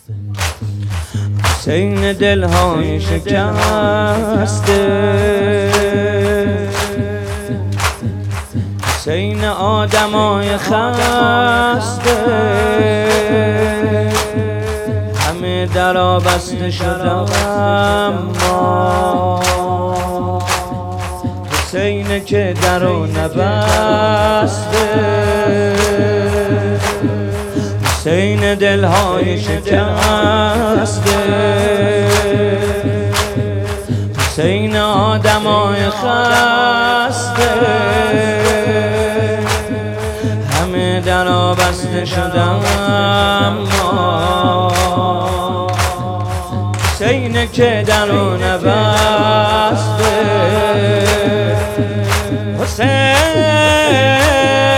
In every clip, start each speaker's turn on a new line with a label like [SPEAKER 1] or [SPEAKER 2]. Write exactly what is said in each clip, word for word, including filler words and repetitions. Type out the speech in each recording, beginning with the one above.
[SPEAKER 1] حسین دلهای شکسته، حسین آدمای خسته، همه درا بسته شدم اما حسین که درو نبسته، حسین دلهای شکسته، حسین آدمای خسته، همه درا بسته شدم اما حسین که درو نبسته. حسین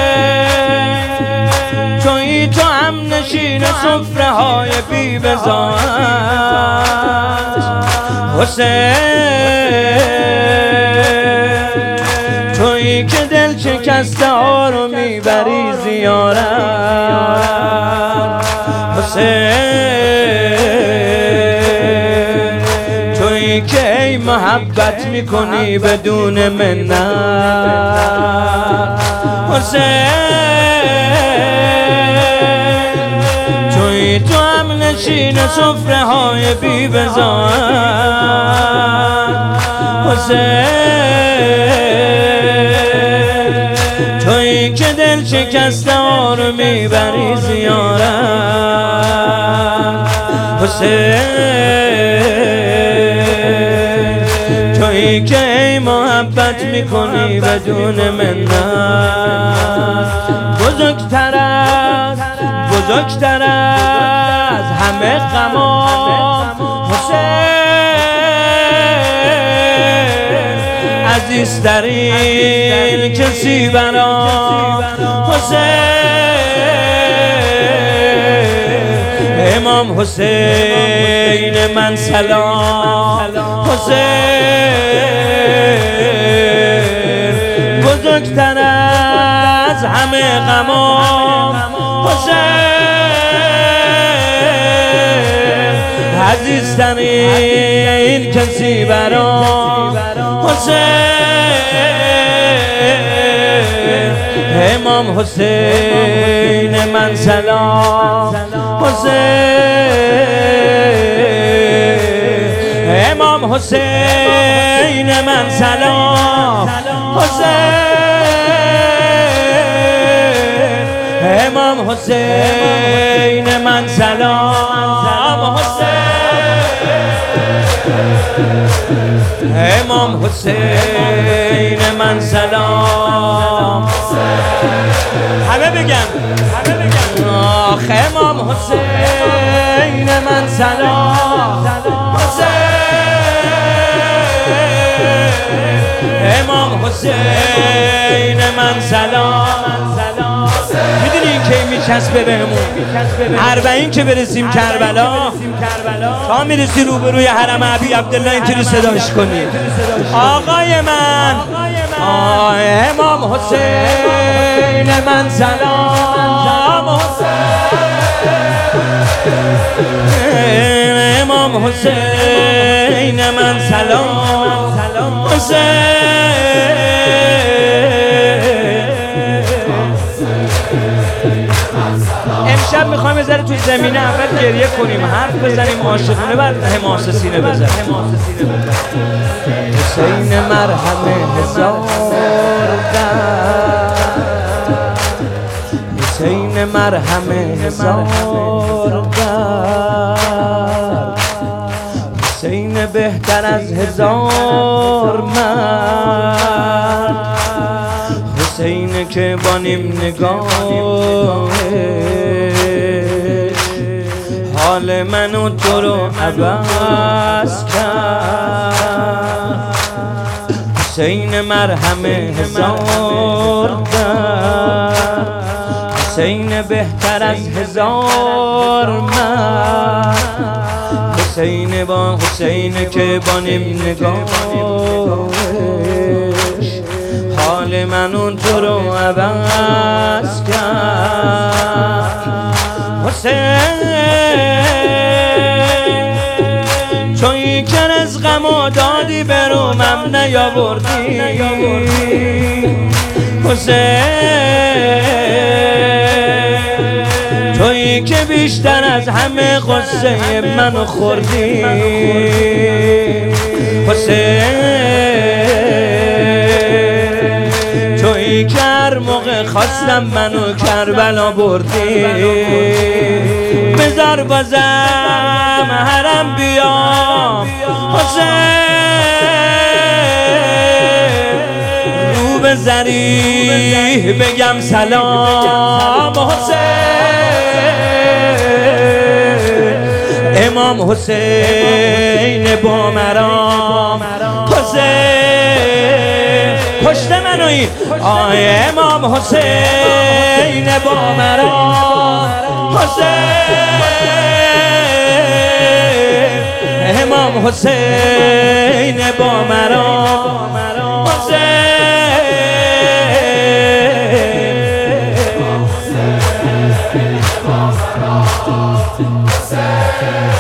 [SPEAKER 1] تویی تو هم نشین سفره های بی بزاعت، حسین تویی که دل شکسته ها رو میبری زیارت، حسین تویی که ای محبت میکنی بدون منت، حسین تویی تو هم نشین سفره های بی بزاعت، حسین تویی که دل شکسته ها رو میبری زیارت، حسین تویی که ای محبت میکنی بدون منت. بزرگتر از بزرگتر از همه غمام حسین، عزیزترین کسی برام حسین، امام حسین من سلام حسین، بزرگتر از همه غمام حسین، عزیزترین کسی برام حسین، امام حسین من سلام حسین، امام حسین من سلام حسین، امام حسین من سلام حسین، امام حسین من سلام. همه بگم همه بگم آخ امام حسین من سلام حسین، امام حسین من سلام. میدونی این که میچسبه بهمون اربعین که برسیم کربلا، تا میرسی روبروی حرم ابی عبدالله اینطوری صداش کنی آقای من آه امام حسین من سلام حسین، امام حسین من سلام حسین. امشب میخوایم یه ذره توی زمینه اول گریه کنیم، حرف بزنیم عاشقونه، بعد حماس سینه بزنیم. حسین مرهم هزار درد، حسین مرهم هزار درد، حسین بهتر از هزار مرد، حسین که با نیم نگاهش حال من و تو رو عوض کرد، حسین مرهم هزار درد، حسین بهتر از هزار مرد، حسین با حسین که با نیم نگاهش حال من و تو رو عوض کرد، حسین غم و دادی برومم نیاوردی حسین تویی که بیشتر از همه قصه منو خوردی حسین تویی که هر موقع خواستم منو کربلا بردی بذار بازم حرم بیام حسین رو به ذریح بگم سلام حسین امام حسین با مرام حسین پشت منو این آی امام حسین با مرام حسین امام حسین با مرام حسین